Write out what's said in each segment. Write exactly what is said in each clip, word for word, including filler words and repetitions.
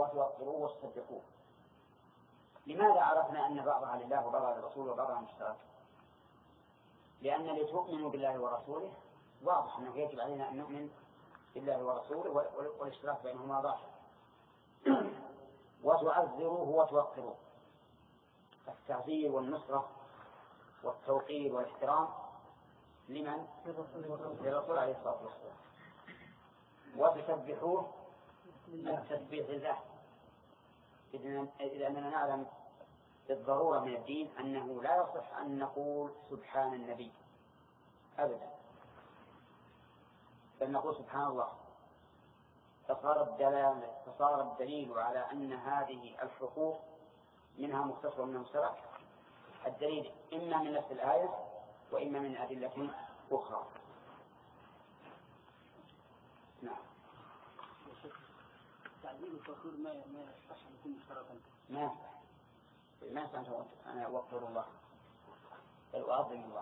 وتوقروه وتصدقوه. لماذا عرفنا أن بعضها لله وبعضها للرسول وبعضها مشترك؟ لأن لتؤمنوا بالله ورسوله واضح أنه يجب علينا أن نؤمن بالله ورسوله والاشتراك بينهما ظاهر. وتعذروه وتوقروه، التعذير والنصرة والتوقير والاحترام لمن؟ للرسول عليه الصلاة والسلام. وتسبحوه التسبيح لله، إذ أننا نعلم بالضرورة من الدين أنه لا يصح أن نقول سبحان النبي أبدا، بل نقول سبحان الله. فصار الدليل, فصار الدليل على أن هذه الحقوق منها مختصر ومنها مشترك الدليل إما من نفس الآية وإما من أدلة أخرى. نعم. تعديل التوقير ما ما يصح أن يكون مشتركا. ما يصح. ما يصح أنا أوقر الله بل أعظم الله.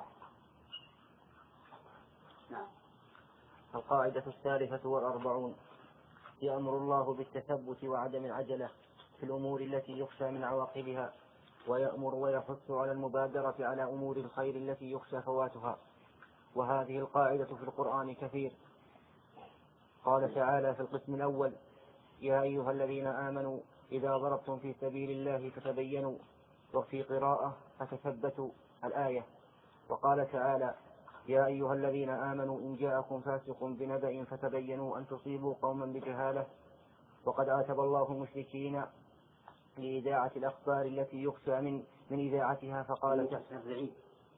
نعم. القاعدة الثالثة والأربعون: يأمر الله بالتثبت وعدم العجلة في الأمور التي يخشى من عواقبها، ويأمر ويحث على المبادرة على أمور الخير التي يخشى فواتها. وهذه القاعدة في القرآن كثير. قال تعالى في القسم الأول: يا أيها الذين آمنوا إذا ضربتم في سبيل الله فتبينوا، وفي قراءة فتثبتوا الآية. وقال تعالى: يا أيها الذين آمنوا إن جاءكم فاسق بنبأ فتبينوا أن تصيبوا قوما بجهالة. وقد عاتب الله المشركين لإذاعة الأخبار التي يخشى من من إذاعتها فقال تعالى: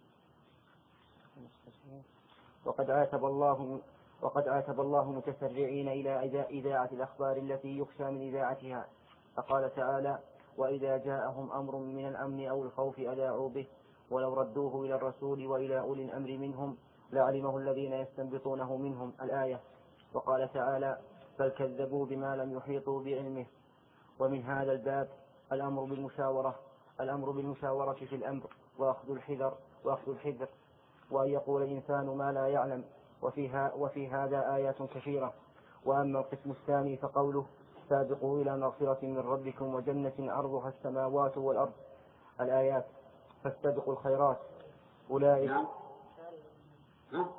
وقد عاتب الله وقد عاتب الله متسرعين إلى إذاعة الأخبار التي يخشى من إذاعتها فقال تعالى: وإذا جاءهم أمر من الأمن أو الخوف أذاعوا به ولو ردوه إلى الرسول وإلى أولي الأمر منهم لعلمه الذين يستنبطونه منهم الآية. وقال تعالى: بل كذبوا بما لم يحيطوا بعلمه. ومن هذا الباب الأمر بالمشاورة الأمر بالمشاورة في الأمر وأخذ الحذر وأخذ الحذر وأن يقول الإنسان ما لا يعلم. وفيها وفي هذا آيات كثيرة. وأما القسم الثاني فقوله: سابقوا إلى مغفرة من ربكم وجنة عرضها السماوات والأرض الآيات. فاستبقوا الخيرات أولئك. نعم. ها؟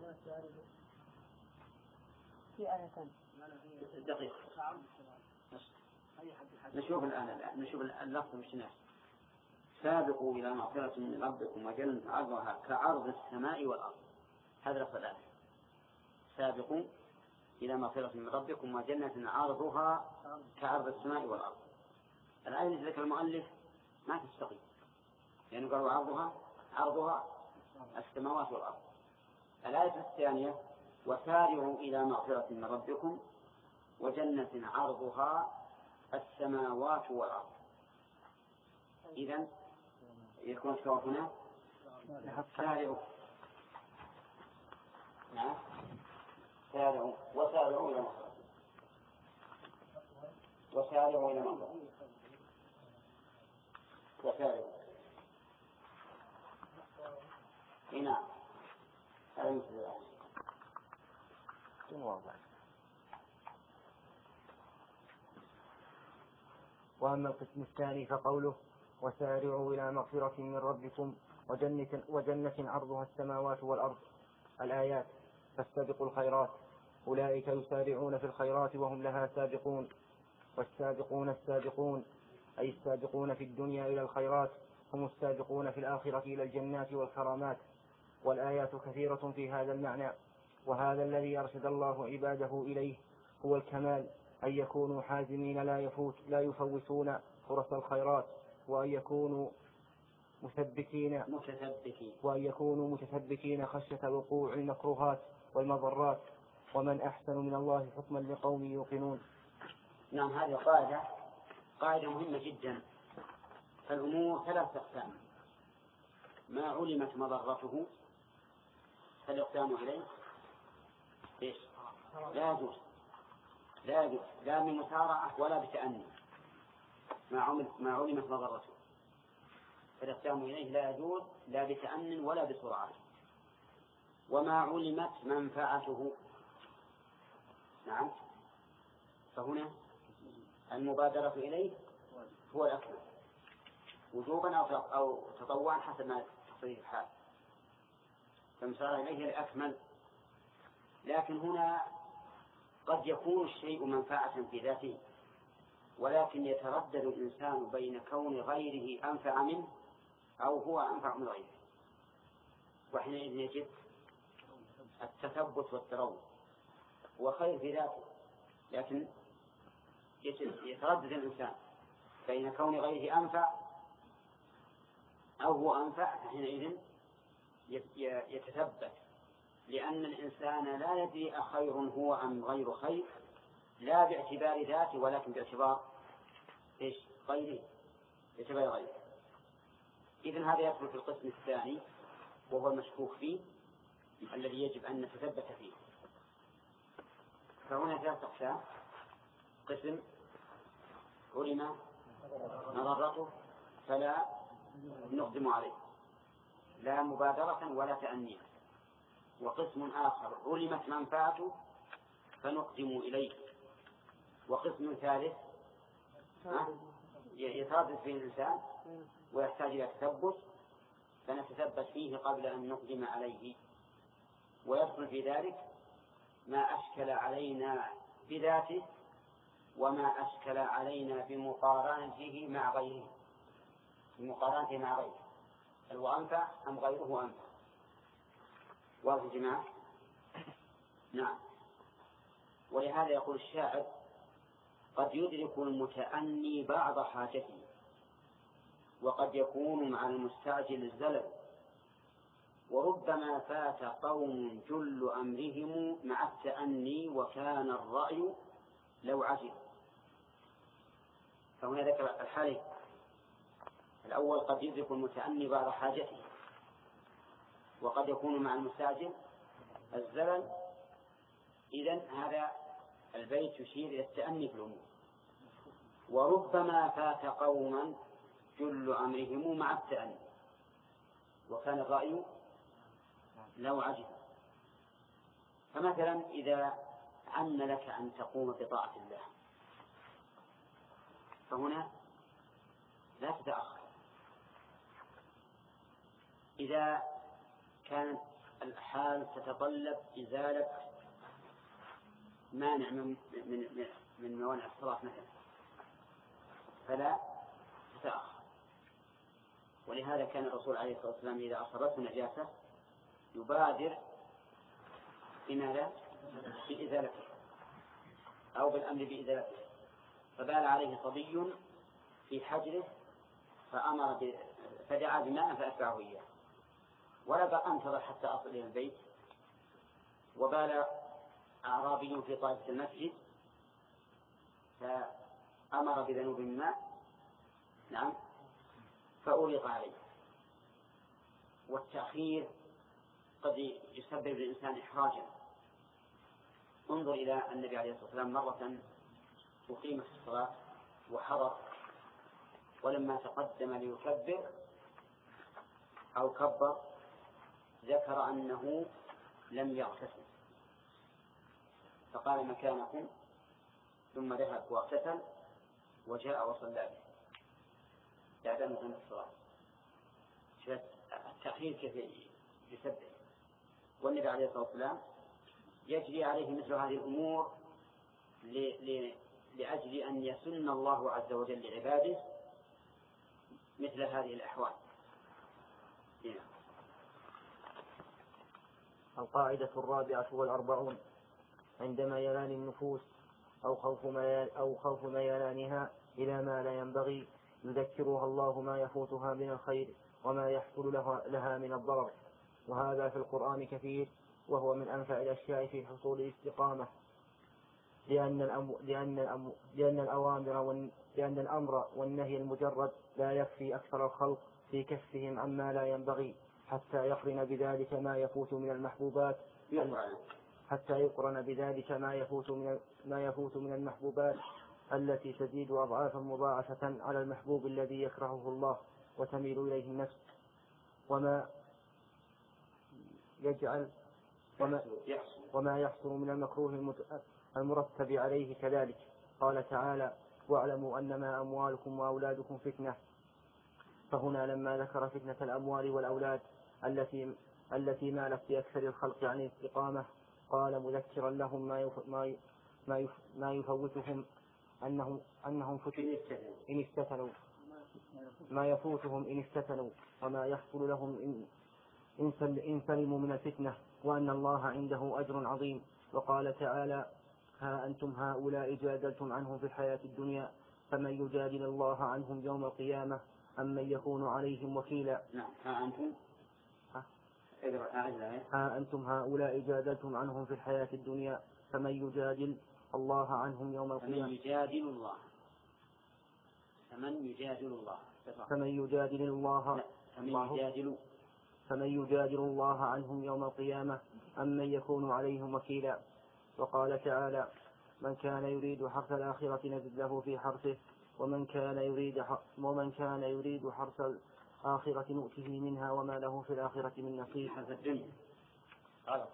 في آية دقيقة. نشوف الآن الآن نشوف اللفظ مشناه. سابقوا إلى مغفرة من ربكم وجنة عرضها كعرض السماء والأرض. هذا لفظ الآية. سابقوا إلى مغفرة من ربكم وجنة عرضها كعرض السماء والأرض. الآية التي ذكر المؤلف ما تستقيم، يعني قالوا عرضها عرضها السماوات والأرض. الآية الثانية: وسارعوا إلى مغفرة من ربكم وجنة عرضها السماوات والأرض. إذن يكون الشرط هنا سارعوا. نعم. سارعوا وسارعوا إلى مغفرة وسارعوا إلى مغفرة وسارعوا. نعم. هذا مثل الآن. وأما القسم الثاني فقوله: وسارعوا إلى مغفرة من ربكم وجنة, وجنة عرضها السماوات والأرض الآيات. فاستبقوا الخيرات أولئك يسارعون في الخيرات وهم لها سابقون. والسابقون السابقون أي السابقون في الدنيا إلى الخيرات هم السابقون في الآخرة إلى الجنات والكرامات. والآيات كثيرة في هذا المعنى. وهذا الذي أرشد الله عباده إليه هو الكمال، أن يكونوا حازمين لا يفوت لا يفوتون فرص الخيرات، وأن يكونوا مثبتين متثبتين وأن يكونوا متثبتين خشية وقوع المكروهات والمضرات. ومن أحسن من الله حكما لقوم يوقنون. نعم. هذه قاعدة قاعدة مهمة جدا. فالأمور ثلاث أقسام: ما علمت مضرته فالإقدام إليه إيش؟ لا يجوز لا يجوز لا من مسارعة ولا بتأني. ما علمت ما علمت مضرته فالإقدام إليه لا يجوز لا بتأن ولا بسرعة. وما علمت منفعته نعم فهنا المبادرة إليه هو الأكمل وجوبا أو تطوعا حسب ما تصير الحال، فالمسارعة إليه الأكمل. لكن هنا قد يكون الشيء منفعة في ذاته، ولكن يتردد الإنسان بين كون غيره أنفع منه أو هو أنفع من غيره، وحينئذ يجب التثبت والتروي. هو خير في ذاته، لكن يتردد الإنسان بين كون غيره أنفع أو هو أنفع، فحينئذ يتثبت، لأن الإنسان لا يدري أخير هو أم غير خير، لا باعتبار ذاته ولكن باعتبار إيش غيره، باعتبار غيره. إذن هذا يدخل في القسم الثاني وهو المشكوك فيه الذي يجب أن نتثبت فيه. فهنا ثلاث أقسام: قسم علم مضرته فلا نقدم عليه لا مبادرة ولا تأنية، وقسم آخر علمت منفعته فنقدم إليه، وقسم ثالث يتردد فيه الإنسان ويحتاج إلى تثبت فنتثبت فيه قبل أن نقدم عليه. ويدخل في ذلك ما أشكل علينا بذاته وما أشكل علينا بمقارنته مع غيره، بمقارنته مع غيره، هل هو أنفع أم غيره أنفع؟ واضح يا جماعة؟ نعم. ولهذا يقول الشاعر: قد يدرك المتأني بعض حاجته وقد يكون مع المستعجل الزلل، وربما فات قوم جل أمرهم مع التأني وكان الرأي لو عجل. فهنا ذكر الحالين: الأول قد يدرك المتأني بعض حاجته وقد يكون مع المستعجل الزلل. إذن هذا البيت يشير إلى التأني في الأمور. وربما فات قوما جل أمرهم مع التأني وكان الرأي لو عجل. فمثلا إذا عن لك أن تقوم بطاعة الله فهنا لا تتأخر. إذا كانت الحال تتطلب إزالة مانع من من من موانع الصلاة مثلا فلا تتأخر. ولهذا كان الرسول عليه الصلاة والسلام إذا أصابته نجاسة يبادر بماذا؟ بإزالته أو بالأمر بإزالته. فبال عليه صبي في حجره فأمر ب... فدعا بماء فأتبعه إياه، ولا بقى أنتظر حتى أصل إلى البيت. وبال أعرابي في طائفة المسجد فأمر بذنوب الماء نعم فأغلق عليه. والتأخير قد يسبب للإنسان إحراجا. انظر إلى النبي عليه الصلاة والسلام مرة أقيمت الصلاة وحضر، ولما تقدم ليكبر أو كبر ذكر أنه لم يغتسل فقال مكانكم، ثم ذهب واغتسل وجاء وصلى به بعد أن قامت الصلاة. التأخير كيف يسبب؟ والنبي عليه الصلاة والسلام يجري عليه مثل هذه الأمور ل... ل... لأجل أن يسن الله عز وجل لعباده مثل هذه الأحوال. هنا. القاعدة الرابعة والأربعون: عندما يلان النفوس أو خوف ميال أو خوف ميلانها إلى ما لا ينبغي يذكرها الله ما يفوتها من الخير وما يحصل لها, لها من الضرر، وهذا في القرآن كثير، وهو من أنفع الأشياء في حصول الاستقامة، لأن الأم... لأن الأم... لأن الأوامر وال... لأن الأمر والنهي المجرد لا يكفي أكثر الخلق في كفهم عما لا ينبغي حتى يقرن بذلك ما يفوت من المحبوبات حتى يقرن بذلك ما يفوت من ما يفوت من المحبوبات التي تزيد أضعافا مضاعفة على المحبوب الذي يكرهه الله وتميل إليه النفس، وما يجعل وما, وما يحصل من المكروه المرتب عليه كذلك. قال تعالى: واعلموا أنما أموالكم وأولادكم فتنة. فهنا لما ذكر فتنة الأموال والأولاد التي التي مالت في أكثر الخلق عن الاستقامة قال مذكرا لهم ما يف ما ما, يف ما يفوتهم أنهم أنهم إن استثنوا ما يفوتهم إن استثنوا وما يحصل لهم إن إن سلموا من الفتنة، وأن الله عنده أجر عظيم. وقال تعالى: ها أنتم هؤلاء جادلتم عنهم في الحياة الدنيا فمن يجادل الله عنهم يوم القيامة أم من يكون عليهم وكيلا. نعم. ها أنتم ها أنتم هؤلاء جادلتم عنهم في الحياة الدنيا فمن يجادل الله عنهم يوم القيامة فمن يجادل الله فمن يجادل الله فمن يجادل الله فمن يجادل فمن يجادل الله عنهم يوم القيامة أم من يكون عليهم وكيلا. وقال تعالى: من كان يريد حرث الآخرة نزد له في حرثه ومن كان يريد ومن كان يريد حرث الآخرة نؤته منها وما له في الآخرة من نصيب. حرث الدنيا غلط.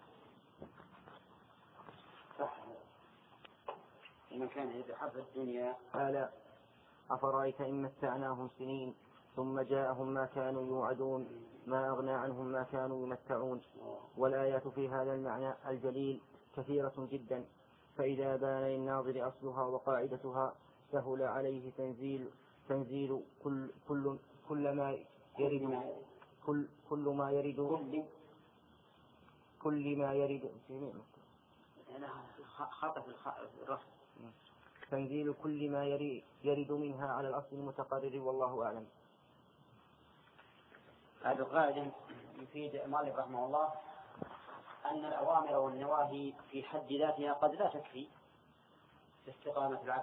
صح. ومن كان يريد حرث الدنيا قال: أفرأيت إن متعناهم سنين ثم جاءهم ما كانوا يوعدون ما أغنى عنهم ما كانوا يمتعون. والآيات في هذا المعنى الجليل كثيرة جدا، فإذا بان للناظر أصلها وقاعدتها سهل عليه تنزيل تنزيل كل كل كل ما يرد كل كل ما يرد كل ما يرد خطأ الرفض تنزيل كل ما يرد منها على الأصل المتقرر، والله أعلم. هذا القاعدة يفيد مالك رحمه الله أن الأوامر والنواهي في حد ذاتها قد لا تكفي في استقامة العبد،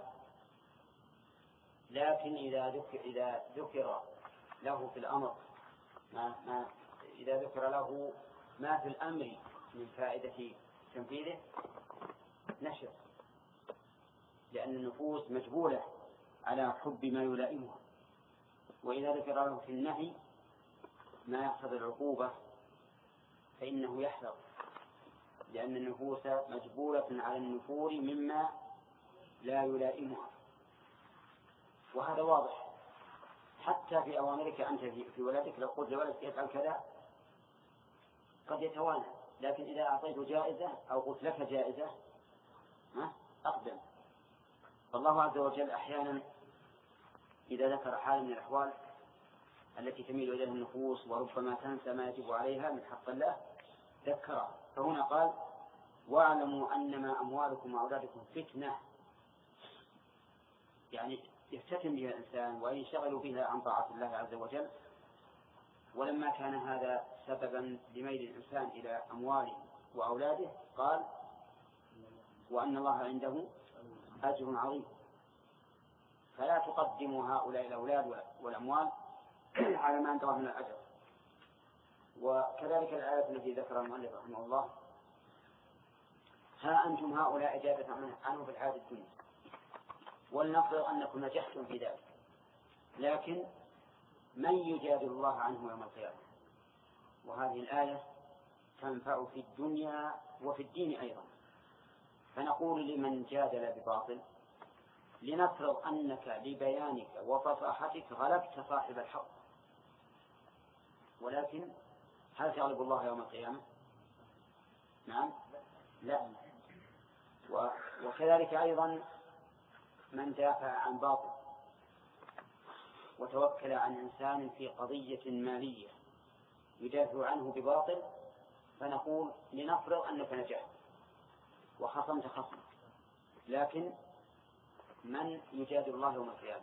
لكن إذا ذكر إذا ذكر له في الأمر ما ما إذا ذكر له ما في الأمر من فائدة تنفيذه نشر، لأن النفوس مجبولة على حب ما يلائمها. وإذا ذكر له في النهي ما يقتضي العقوبة فإنه يحذر، لأن النفوس مجبولة على النفور مما لا يلائمها. وهذا واضح حتى في أوامرك أنت في ولدك. لو قلت لولدك يفعل كذا قد يتوانى، لكن إذا أعطيته جائزة أو قلت لك جائزة أقدم. فالله عز وجل أحيانا إذا ذكر حال من الأحوال التي تميل إليها النفوس وربما تنسى ما يجب عليها من حق الله ذكرها. فهنا قال: واعلموا أنما أموالكم وأولادكم فتنة، يعني يفتتن بها الإنسان وينشغل بها عن طاعة الله عز وجل. ولما كان هذا سببا لميل الإنسان إلى أمواله وأولاده قال: وأن الله عنده أجر عظيم. فلا تقدموا هؤلاء الأولاد والأموال على ما عنده من الأجر. وكذلك الآية التي ذكرها المؤلف رحمه الله: ها أنتم هؤلاء جادلتم عنه في الحياة الدنيا. ولنفرض أنكم نجحتم في ذلك، لكن من يجادل الله عنه يوم القيامة؟ وهذه الآية تنفع في الدنيا وفي الدين أيضا. فنقول لمن جادل بباطل: لنفرض أنك لبيانك وفصاحتك غلبت صاحب الحق، ولكن هل تغلب الله يوم القيامة؟ نعم، لا. وكذلك أيضا من دافع عن باطل وتوكل عن إنسان في قضية مالية يدافع عنه بباطل، فنقول لنفرض أنك نجحت وخصمت خصمك، لكن من يجادل الله يوم القيامة؟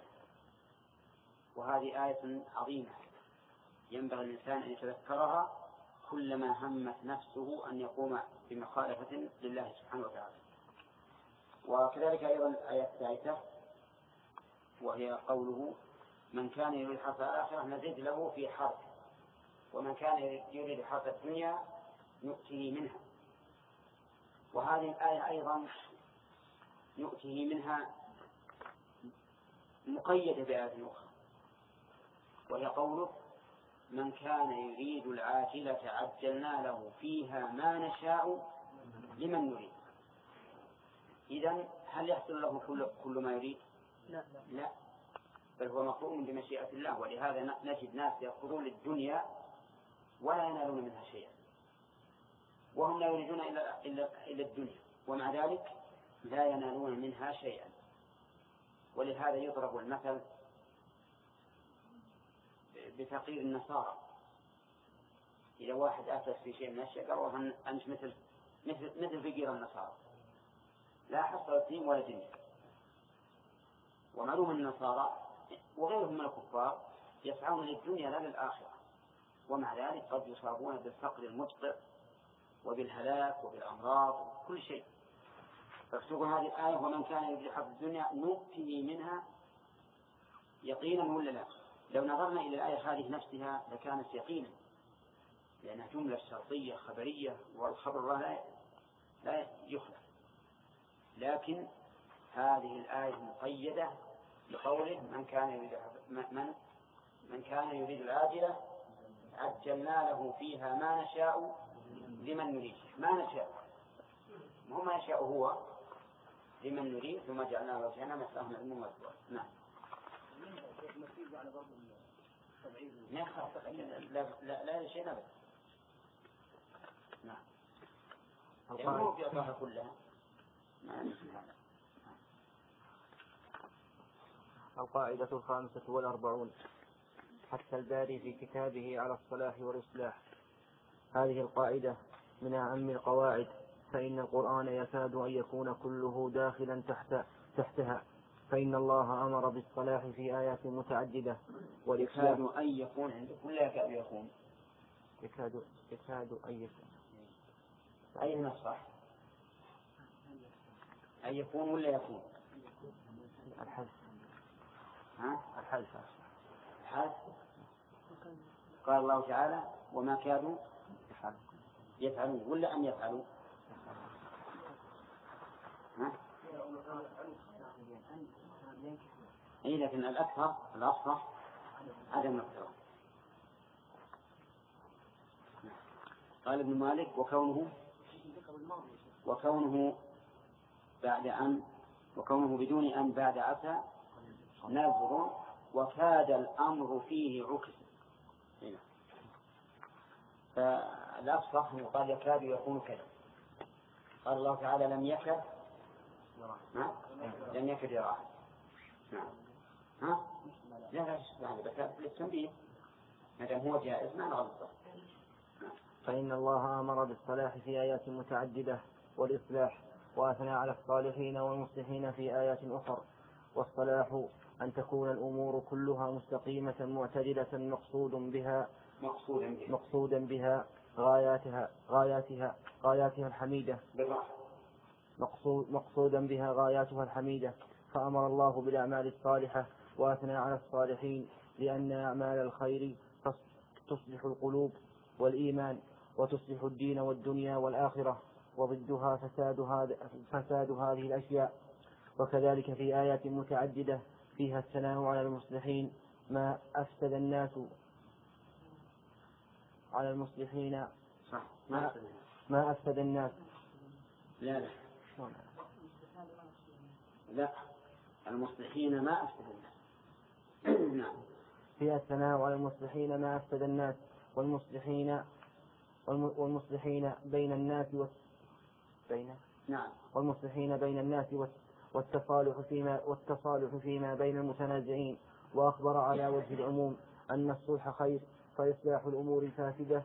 وهذه آية عظيمة ينبغي الإنسان أن يتذكرها كلما همت نفسه أن يقوم بمخالفة لله سبحانه وتعالى. وكذلك أيضا الآية الثالثة وهي قوله: من كان يريد حرث الآخرة نزد له في حرث ومن كان يريد حرث الدنيا نؤته منها. وهذه الآية أيضا نؤته منها مقيدة بآية أخرى، وهي قوله: من كان يريد العاجلة عجلنا له فيها ما نشاء لمن نريد. إذن هل يحصل له كل, كل ما يريد؟ لا لا، بل هو مقروم بمشيئة الله. ولهذا نجد ناس يأخذون الدنيا ولا ينالون منها شيئا، وهم لا يريدون إلا, إلا, إلا الدنيا، ومع ذلك لا ينالون منها شيئا. ولهذا يضرب المثل بفقير النصارى. إذا واحد أفلس في شيء من الأشياء قالوا أنت مثل مثل مثل فقير النصارى، لا حصل دين ولا دنيا. ومعلوم النصارى وغيرهم من الكفار يسعون للدنيا لا للآخرة، ومع ذلك قد يصابون بالفقر المدقع وبالهلاك وبالأمراض وكل شيء. فاكتبوا هذه الآية: ومن كان يريد حظ الدنيا نؤتيه منها يقينا ولا لا؟ لو نظرنا إلى الآية هذه نفسها لكانت يقينا، لأنها جملة شرطية خبرية، والخبر الله لا لا يخلف. لكن هذه الآية مقيدة بقوله: من كان يريد من من كان يريد العاجلة عجلنا له فيها ما نشاء لمن نريد. ما نشاء مو ما يشاء هو، لمن نريد، ثم جعلنا له جهنم يصلاها مذموما مدحورا. نعم. لا لا لا شيء نبت. نعم. يمر في أطراحها كلها. القاعدة الخامسة والأربعون: حتى الباري في كتابه على الصلاح والإصلاح. هذه القاعدة من أهم القواعد، فإن القرآن يكاد أن يكون كله داخلا تحت تحتها، فإن الله أمر بالصلاح في آيات متعددة. يكاد أن يكون عندكم لا يكاد يكون يكاد يكاد أن يكون أي نصح أن يكون ولا يكون؟ الحذف. ها؟ الحذف. الحذف. قال الله تعالى: وما كادوا يفعلون ولا أن يفعلوا؟ ها؟ إيه، لكن الأكثر الأصح عدم القدرة. قال ابن مالك: وكونه وكونه بعد أن وكونه بدون أن بعد عسى نذر، وكاد الأمر فيه عكس. فالأصح أنه قال يكاد يكون كذا. قال الله تعالى: لم يكد لم يكد يراه. ها؟ لا لا يعني بس للتنبيه، مادام هو جائز ما نغلطه. فإن الله أمر بالصلاح في آيات متعددة والإصلاح، وأثنى على الصالحين والمصلحين في آيات أخرى. والصلاح أن تكون الأمور كلها مستقيمة معتدلة مقصود بها مقصودا بها غاياتها غاياتها غاياتها الحميدة مقصود مقصودا بها غاياتها الحميدة. فأمر الله بالأعمال الصالحة وأثنى على الصالحين، لأن أعمال الخير تصلح القلوب والإيمان، وتصلح الدين والدنيا والآخرة، وضدها فساد, هذا فساد هذه الأشياء. وكذلك في آيات متعددة فيها الثناء على المصلحين ما أفسد الناس على المصلحين ما, ما أفسد الناس. لا لا لا المصلحين ما أفسد الناس. نعم. فيها الثناء على المصلحين ما أفسد الناس، والمصلحين والمصلحين بين الناس بين نعم والمصلحين بين الناس والتصالح فيما والتصالح فيما بين المتنازعين. وأخبر على وجه العموم أن الصلح خير، فإصلاح الأمور الفاسدة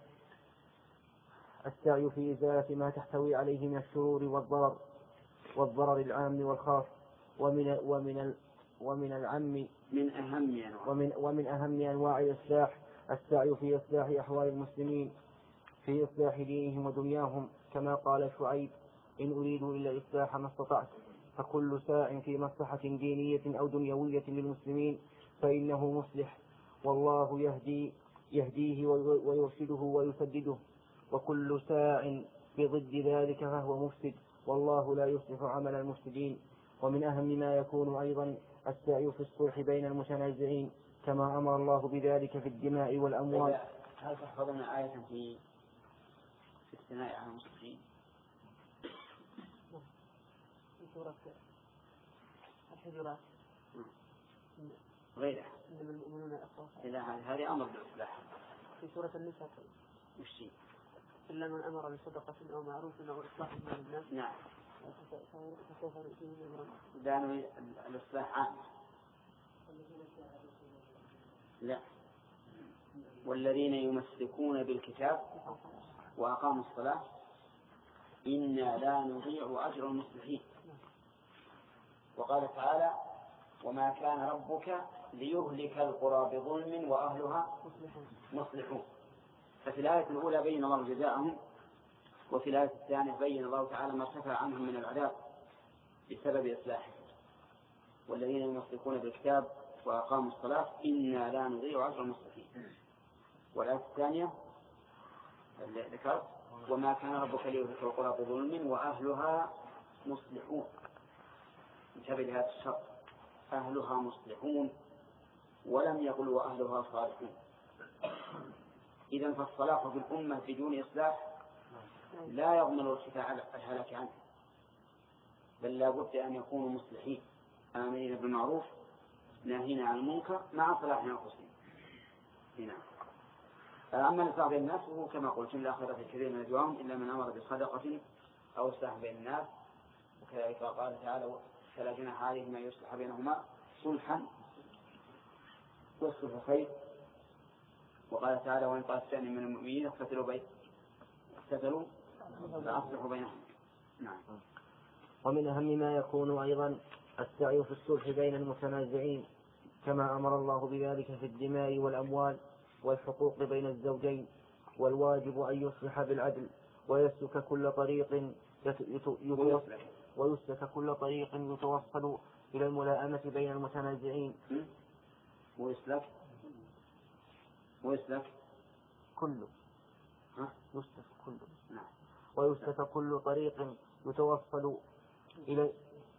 السعي في إزالة ما تحتوي عليه من الشرور والضرر والضرر العام والخاص. ومن ومن ومن العام من أهم ومن ومن أهم أنواع الإصلاح السعي في إصلاح أحوال المسلمين، في إصلاح دينهم ودنياهم، كما قال شعيب: إن أريد إلا الإصلاح ما استطعت. فكل ساع في مصلحة دينية أو دنيوية للمسلمين فإنه مصلح، والله يهدي يهديه ويرشده ويسدده. وكل ساع بضد ذلك فهو مفسد، والله لا يصلح عمل المفسدين. ومن أهم ما يكون أيضا السعي في الصلح بين المتنازعين، كما أمر الله بذلك في الدماء والأموال. هل تحفظنا آية في في الثناء على المسلمين؟ في سورة الحجرات. غيرها. إنما المؤمنون إخوة. إذا هذه أمر بالإصلاح. في سورة النساء وش هي؟ إلا من أمر بصدقة أو معروف أو إصلاح بين الناس. نعم. فسوف نؤتيهم أمرا. لأنه الإصلاح عام. لا. والذين يمسكون بالكتاب وأقاموا الصلاة إنا لا نضيع أجر المصلحين. وقال تعالى وما كان ربك ليهلك القرى بظلم وأهلها مصلحون. ففي الآية الأولى بين الله جزاءهم، وفي الآية الثانية بين الله تعالى ما ارتفع عنهم من العذاب بسبب إصلاحهم. والذين يمسكون بالكتاب وأقاموا الصلاة إنا لا نضيع أجر المصلحين. والآية الثانية ذكرت وما كان ربك ليهلك القرى بظلم وأهلها مصلحون. انتبه لهذا الشرط، أهلها مصلحون، ولم يقل وأهلها صالحون. إذن فالصلاح في الأمة بدون إصلاح لا يضمن ارتفاع الهلاك عنه، بل لا بد أن يكونوا مصلحين آمنين بالمعروف ناهين عن المنكر مع صلاح أنفسهم. هنا أما الإصلاح بين الناس هو كما قلت لا خير في كثير من الدوام إلا من أمر بصدقة أو إصلاح بين الناس. وكذلك قال تعالى فلا جناح عليهم أن يصلح بينهما صلحا والصلح خير. وقال تعالى وإن طائفتان من المؤمنين اقتتلوا بين اقتتلوا فأصلحوا بينهم. نعم. ومن أهم ما يكون أيضا السعي في الصلح بين المتنازعين كما أمر الله بذلك في الدماء والأموال والحقوق بين الزوجين. والواجب أن يصلح بالعدل ويسلك كل طريق ويسلك كل طريق يتوصل إلى الملائمة بين المتنازعين. ويسلك ويسلك كله ها يسلك كله نعم. ويسلك كل طريق يتوصل إلى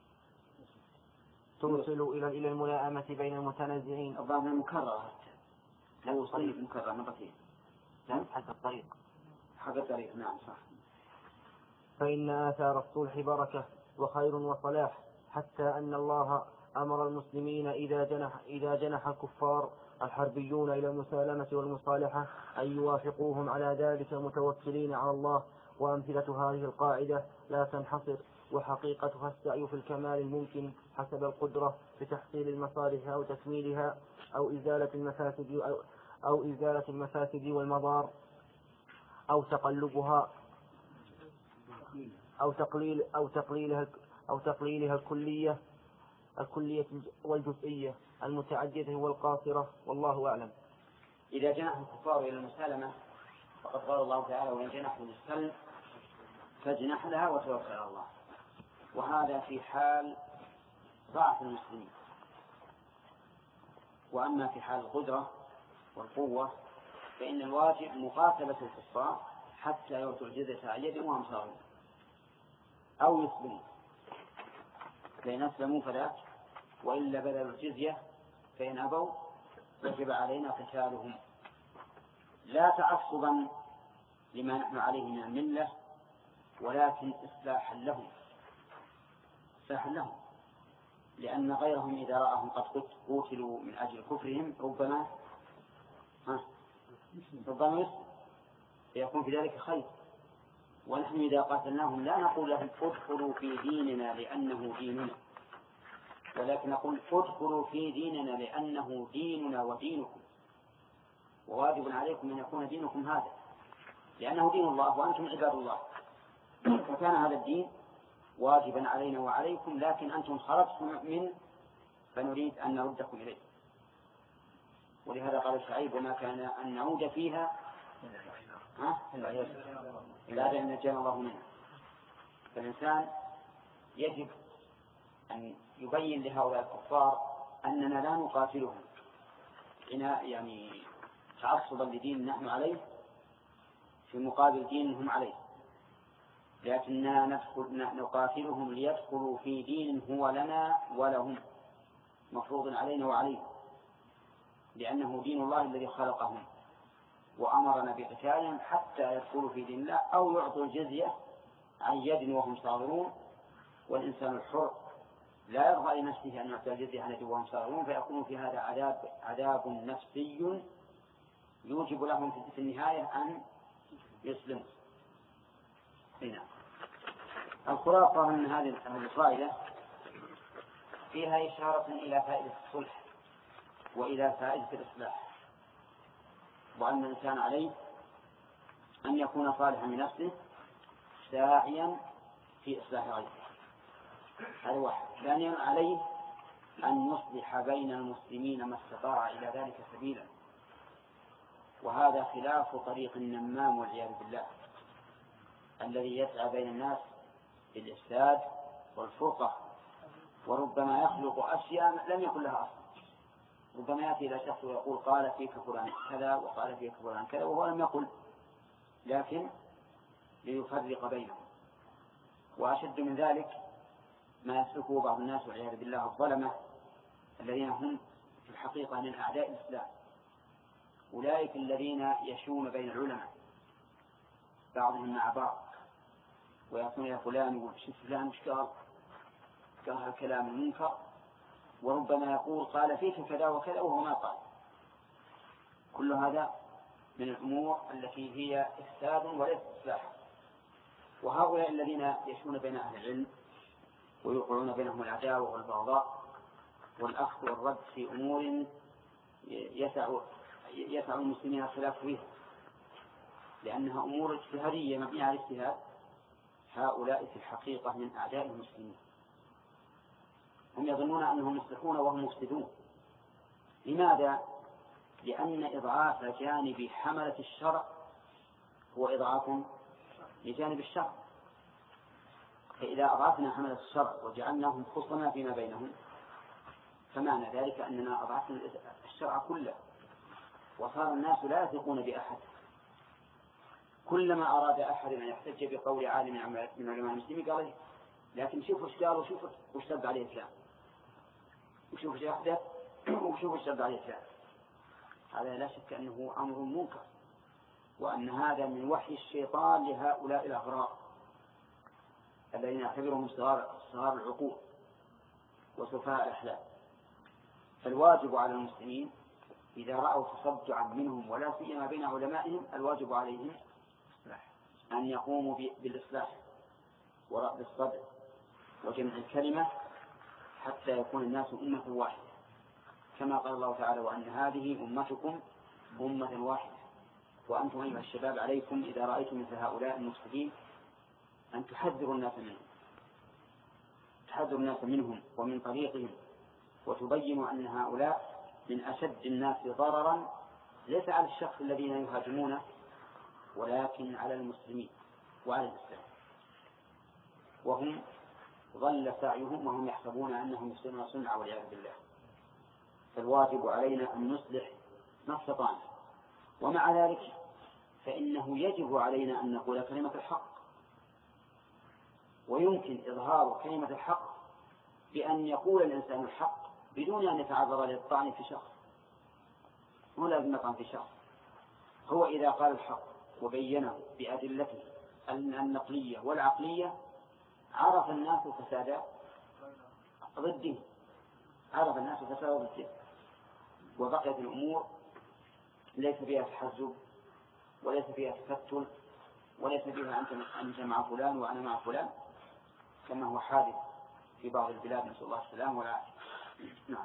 توصل إلى إلى الملائمة بين المتنازعين. الظاهر المكررة لو طريق مكرر مرتين حق الطريق حق الطريق. نعم صح. فإن آثار الصلح بركة وخير وصلاح، حتى أن الله أمر المسلمين إذا جنح إذا جنح الكفار الحربيون إلى المسالمة والمصالحة أن يوافقوهم على ذلك متوكلين على الله. وأمثلة هذه القاعدة لا تنحصر، وحقيقتها السعي في الكمال الممكن حسب القدرة بتحصيل المصالح أو تكميلها أو إزالة المفاسد أو, أو إزالة المفاسد والمضار أو تقلبها أو تقليل أو تقليلها أو تقليلها الكلية الكلية والجزئية المتعددة والقاصرة. والله أعلم. إذا جنح الكفار إلى المسالمة فقد قال الله تعالى وإن جنحوا للسلم فاجنح لها وتوكل على الله. وهذا في حال ضعف المسلمين. وأما في حال القدرة والقوة فإن الواجب مقاتلة الكفار حتى يعطوا الجزية عن يد وهم صاغرون أو يسلموا. فإن أسلموا فلا، وإلا بذلوا الجزية، فإن أبوا وجب علينا قتالهم لا تعصبا لما نحن عليه من الملة، ولكن إصلاحا لهم إصلاحا لهم لأن غيرهم إذا رأهم قد قتلوا من أجل كفرهم ربما ها ربما يسلم فيكون في ذلك خير. ونحن إذا قاتلناهم لا نقول لهم ادخلوا في ديننا لأنه ديننا، ولكن نقول ادخلوا في ديننا لأنه ديننا ودينكم، وواجب عليكم أن يكون دينكم هذا لأنه دين الله وأنتم عباد الله. فكان هذا الدين واجبا علينا وعليكم، لكن أنتم خرجتم منه فنريد أن نردكم إليه. ولهذا قال شعيب وما كان أن نعود فيها إلا أن نجانا الله منها. فالإنسان يجب أن يبين لهؤلاء الكفار أننا لا نقاتلهم يعني تعصبا لدين نحن عليه في مقابل دين هم عليه، لكننا ندخل نقاتلهم ليدخلوا في دين هو لنا ولهم مفروض علينا وعليهم، لأنه دين الله الذي خلقهم وأمرنا بقتالهم حتى يدخلوا في دين الله أو يعطوا الجزية عن يد وهم صاغرون. والإنسان الحر لا يرضى لنفسه أن يعطي الجزية عن يد وهم صاغرون، فيكون في هذا عذاب عذاب نفسي يوجب لهم في النهاية أن يسلموا. هنا الخلاصة من هذه الفائدة فيها إشارة إلى فائدة الصلح وإلى فائدة الإصلاح، وأن الإنسان عليه أن يكون صالحا من نفسه ساعيا في إصلاح غيره. هذا واحد. ثانيا عليه أن يصلح بين المسلمين ما استطاع إلى ذلك سبيلا، وهذا خلاف طريق النمام والعياذ بالله الذي يسعى بين الناس بالإفساد والفرقة، وربما يخلق أشياء لم يكن لها أصل. ربما يأتي إلى شخص ويقول قال فيك فلان كذا وقال فيك فلان كذا وهو لم يقل، لكن ليفرق بينهم. وأشد من ذلك ما يسلكه بعض الناس والعياذ بالله الظلمة الذين هم في الحقيقة من أعداء الإسلام، أولئك الذين يشون بين العلماء بعضهم مع بعض ويقول يا فلان وشوف فلان وش قال قال هالكلام المنكر، وربما يقول قال فيك كذا وكذا وهو ما قال. كل هذا من الأمور التي هي إفساد وليس إصلاح. وهؤلاء الذين يشون بين أهل العلم ويوقعون بينهم العداوة والبغضاء والأخذ والرد في أمور يسع يسع المسلمين الخلاف فيها لأنها أمور اجتهادية مبنية على الاجتهاد، هؤلاء في الحقيقة من أعداء المسلمين. هم يظنون أنهم مصلحون وهم مفسدون. لماذا؟ لأن إضعاف جانب حملة الشرع هو إضعاف لجانب الشرع، فإذا أضعفنا حملة الشرع وجعلناهم خصما فيما بينهم فمعنى ذلك أننا أضعفنا الشرع كله، وصار الناس لا يثقون بأحد. كلما أراد أحد أن يحتج بقول عالم من علماء المسلمين قال لكن شوفوا ايش قال وشوفوا وش سب عليه الإسلام وشوفوا ايش أحدث وشوفوا ايش سب عليه الإسلام. هذا لا شك أنه أمر منكر، وأن هذا من وحي الشيطان لهؤلاء الأغرار الذين يعتبرهم صغار صغار العقول وسفهاء الأحلام. فالواجب على المسلمين إذا رأوا تصدعا منهم ولا سيما بين علمائهم الواجب عليهم أن يقوموا بالإصلاح ورأب الصدر وجمع الكلمة حتى يكون الناس أمة واحدة، كما قال الله تعالى وأن هذه أمتكم أمة واحدة وأنتم أيها الشباب عليكم إذا رأيتم مثل هؤلاء المفسدين أن تحذروا الناس منهم تحذروا الناس منهم ومن طريقهم، وتبينوا أن هؤلاء من أشد الناس ضررا ليس على الشخص الذين يهاجمونه ولكن على المسلمين وعلى الإسلام، وهم ضل سعيهم وهم يحسبون أنهم يحسنون صنعا والعياذ بالله. فالواجب علينا أن نصلح ما استطعنا، ومع ذلك فإنه يجب علينا أن نقول كلمة الحق، ويمكن إظهار كلمة الحق بأن يقول الإنسان الحق بدون أن يتعرض للطعن في شخص. هو لازم يطعن في شخص، هو إذا قال الحق وبينه بأدلته النقلية والعقلية عرف الناس فساد ضده عرف الناس فساد ضده وبقيت الأمور ليس فيها تحزب وليس فيها تفتل وليس فيها أنت مع فلان وأنا مع فلان كما هو حادث في بعض البلاد، نسأل الله السلام والعافية. نعم.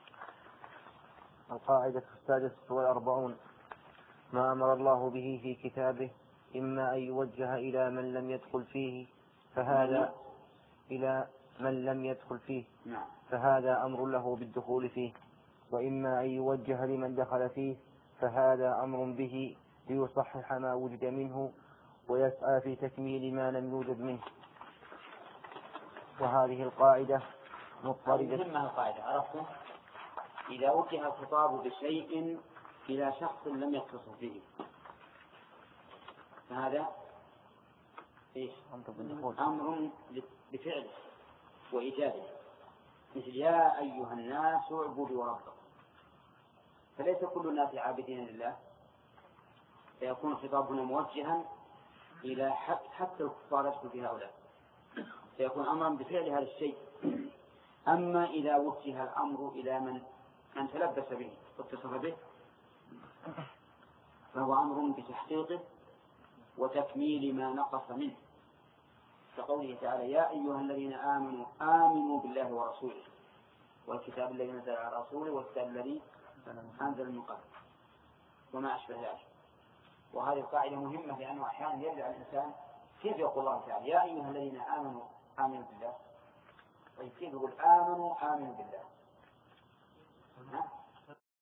القاعدة السادسة والأربعون: ما أمر الله به في كتابه إما أن يوجه إلى من لم يدخل فيه فهذا إلى من لم يدخل فيه فهذا أمر له بالدخول فيه، وإما أن يوجه لمن دخل فيه فهذا أمر به ليصحح ما وجد منه ويسعى في تكميل ما لم يوجد منه. وهذه القاعدة مضطردة. مهمة القاعدة عرفتم؟ إذا وجه الخطاب بشيء إلى شخص لم يتصل به فهذا إيش؟ أمر بفعله وإيجابه، مثل يا أيها الناس اعبدوا ربكم، فليس كل الناس عابدين لله، فيكون خطابنا موجها إلى حتى الكفار يدخل في هؤلاء، فيكون أمرا بفعل هذا الشيء. أما إذا وجه الأمر إلى من من تلبس به واتصف به فهو أمر بتحقيقه وتكميل ما نقص منه، كقوله تعالى يا أيها الذين آمنوا آمنوا بالله ورسوله والكتاب الذي نزل على رسوله والكتاب الذي أنزل من قبل وما أشبه ذلك. وهذه القاعدة مهمة لأنه أحيانا يرجع الإنسان كيف يقول الله تعالى يا أيها الذين آمنوا آمنوا بالله، طيب كيف يقول آمنوا آمنوا بالله؟ ها؟